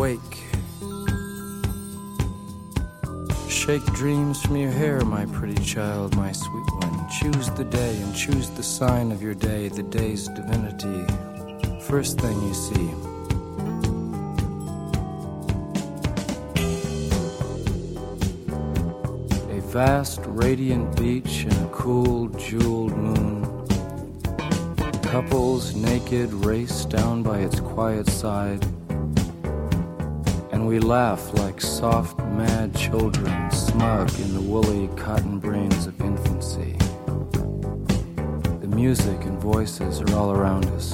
awake. Shake dreams from your hair, my pretty child, my sweet one. Choose the day and choose the sign of your day, the day's divinity. First thing you see. A vast, radiant beach and a cool, jeweled moon. Couples naked race down by its quiet side. And we laugh like soft, mad children, smug in the woolly cotton brains of infancy. The music and voices are all around us.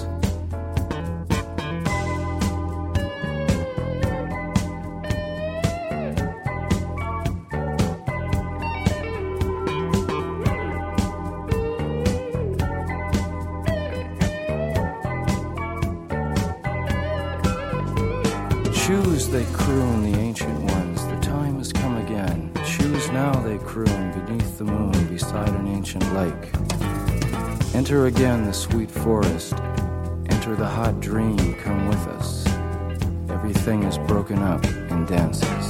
Choose, they croon, the ancient ones, the time has come again. Choose now, they croon, beneath the moon, beside an ancient lake. Enter again the sweet forest, enter the hot dream, come with us. Everything is broken up in dances.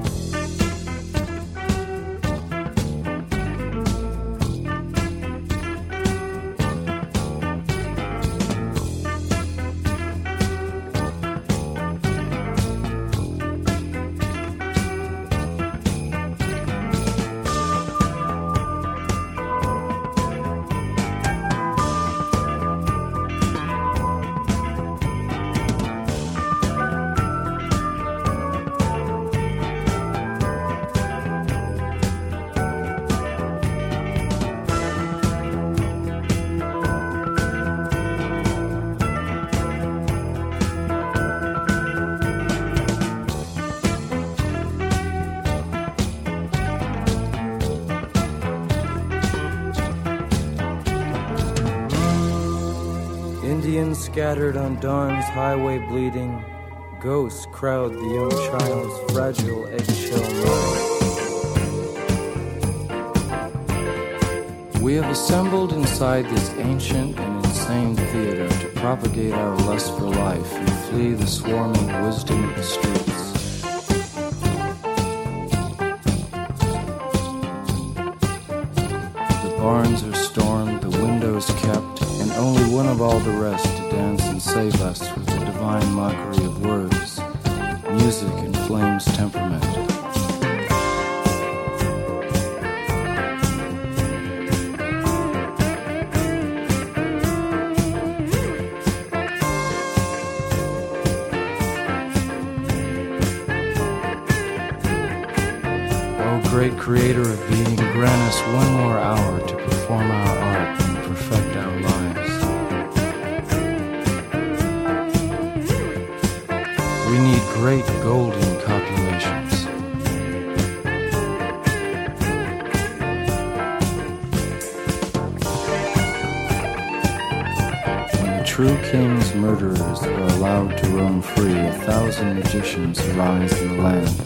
Indians scattered on dawn's highway bleeding, ghosts crowd the young child's fragile eggshell mind. We have assembled inside this ancient and insane theater to propagate our lust for life and flee the swarming wisdom of the streets. The barns are stormed, the windows kept, and only one of all the rest to dance and save us with the divine mockery of words, music and flame's temperament. O great creator of being, grant us one more hour to perform our art and perfect our lives. We need great golden copulations. When the true king's murderers are allowed to roam free, 1,000 magicians arise in the land.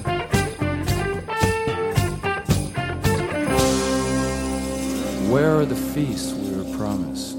Where are the feasts we were promised?